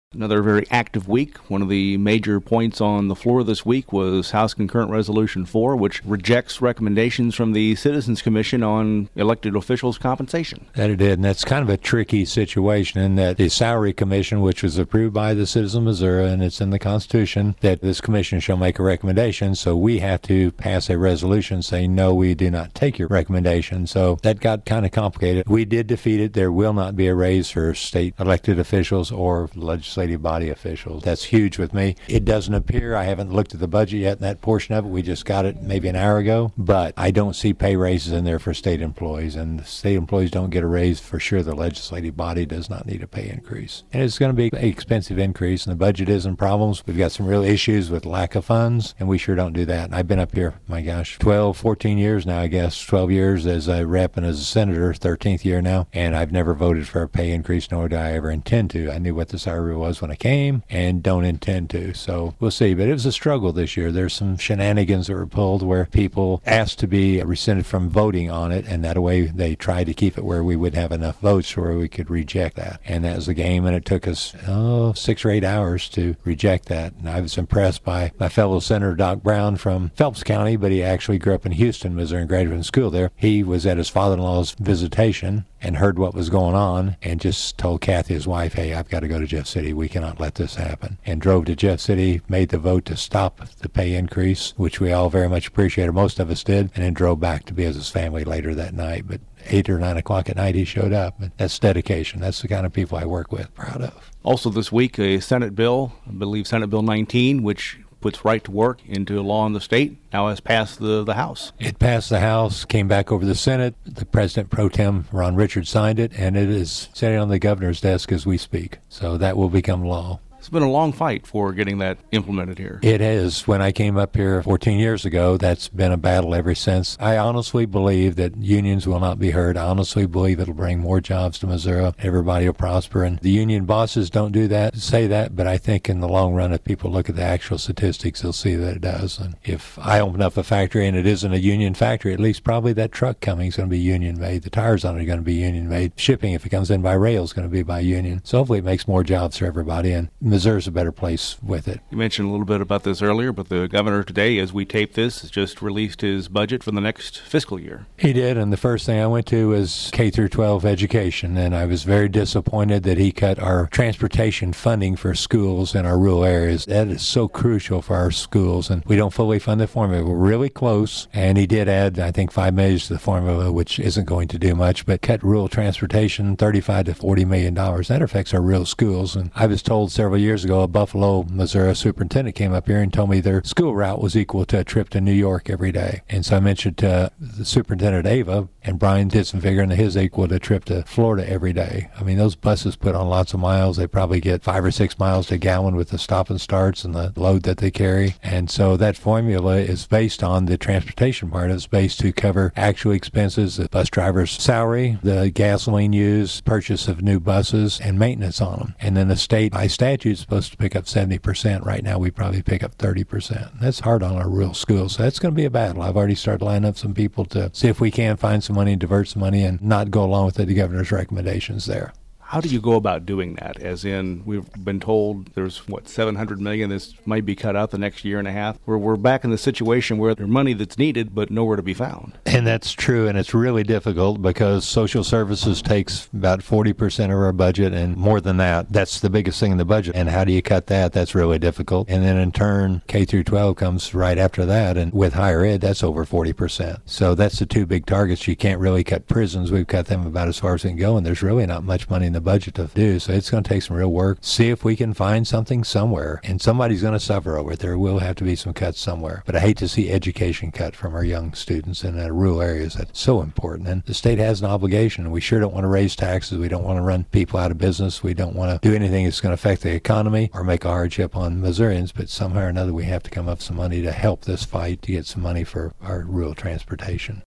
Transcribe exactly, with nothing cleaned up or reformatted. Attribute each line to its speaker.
Speaker 1: Another very active week. One of the major points on the floor this week was House Concurrent Resolution four, which rejects recommendations from the Citizens Commission on elected officials' compensation.
Speaker 2: That it did, and that's kind of a tricky situation in that the Salary Commission, which was approved by the citizens of Missouri, and it's in the Constitution, that this commission shall make a recommendation, so we have to pass a resolution saying, no, we do not take your recommendation. So that got kind of complicated. We did defeat it. There will not be a raise for state elected officials or legislative body officials. That's huge with me. It doesn't appear, I haven't looked at the budget yet in that portion of it. We just got it maybe an hour ago, but I don't see pay raises in there for state employees, and the state employees don't get a raise for sure. The legislative body does not need a pay increase. And it's going to be an expensive increase, and the budget is in problems. We've got some real issues with lack of funds, and we sure don't do that. And I've been up here, my gosh, twelve, fourteen years now, I guess, twelve years as a rep and as a senator, thirteenth year now, and I've never voted for a pay increase, nor do I ever intend to. I knew what the salary was when I came and don't intend to. So we'll see. But it was a struggle this year. There's some shenanigans that were pulled where people asked to be rescinded from voting on it, and that way they tried to keep it where we would have enough votes where we could reject that. And that was the game, and it took us, oh, six or eight hours to reject that. And I was impressed by my fellow Senator Doc Brown from Phelps County, but he actually grew up in Houston, Missouri, and graduated from school there. He was at his father-in-law's visitation and heard what was going on and just told Kathy, his wife, hey, I've got to go to Jeff City. We cannot let this happen. And drove to Jeff City, made the vote to stop the pay increase, which we all very much appreciated. Most of us did, and then drove back to be with his family later that night. But eight or nine o'clock at night, he showed up. And that's dedication. That's the kind of people I work with. Proud of.
Speaker 1: Also this week, a Senate bill, I believe Senate Bill nineteen, which puts right to work into law in the state, now has passed the, the House.
Speaker 2: It passed the House, came back over the Senate. The President Pro Tem, Ron Richards, signed it, and it is sitting on the governor's desk as we speak. So that will become law.
Speaker 1: It's been a long fight for getting that implemented here.
Speaker 2: It is. When I came up here fourteen years ago, that's been a battle ever since. I honestly believe that unions will not be hurt. I honestly believe it'll bring more jobs to Missouri. Everybody will prosper. And the union bosses don't do that, say that, but I think in the long run, if people look at the actual statistics, they'll see that it does. And if I open up a factory and it isn't a union factory, at least probably that truck coming is going to be union made. The tires on it are going to be union made. Shipping, if it comes in by rail, is going to be by union. So hopefully it makes more jobs for everybody. And Missouri's a better place with it.
Speaker 1: You mentioned a little bit about this earlier, but the governor today, as we tape this, has just released his budget for the next fiscal year.
Speaker 2: He did, and the first thing I went to was K through twelve education, and I was very disappointed that he cut our transportation funding for schools in our rural areas. That is so crucial for our schools, and we don't fully fund the formula. We're really close, and he did add, I think, five million dollars to the formula, which isn't going to do much, but cut rural transportation thirty-five to forty million dollars. That affects our real schools, and I was told several years ago a Buffalo, Missouri superintendent came up here and told me their school route was equal to a trip to New York every day. And so I mentioned to the superintendent, Ava, and Brian did some figuring that his equal to a trip to Florida every day. I mean, those buses put on lots of miles. They probably get five or six miles to a gallon with the stop and starts and the load that they carry. And so that formula is based on the transportation part. It's based to cover actual expenses, the bus driver's salary, the gasoline used, purchase of new buses, and maintenance on them. And then the state, by statute, is supposed to pick up seventy percent. Right now, we probably pick up thirty percent. That's hard on our rural schools. So that's going to be a battle. I've already started lining up some people to see if we can find some money and divert some money and not go along with the governor's recommendations there.
Speaker 1: How do you go about doing that? As in, we've been told there's, what, seven hundred million dollars this might be cut out the next year and a half, where we're back in the situation where there's money that's needed but nowhere to be found.
Speaker 2: And that's true, and it's really difficult because social services takes about forty percent of our budget, and more than that. That's the biggest thing in the budget. And how do you cut that? That's really difficult. And then in turn, K through twelve comes right after that, and with higher ed, that's over forty percent. So that's the two big targets. You can't really cut prisons. We've cut them about as far as we can go, and there's really not much money in the budget to do, so it's going to take some real work. See if we can find something somewhere, and somebody's going to suffer over it. There will have to be some cuts somewhere, but I hate to see education cut from our young students in uh, rural areas. That's so important, and the state has an obligation. We sure don't want to raise taxes. We don't want to run people out of business. We don't want to do anything that's going to affect the economy or make a hardship on Missourians, but somehow or another we have to come up with some money to help this fight to get some money for our rural transportation.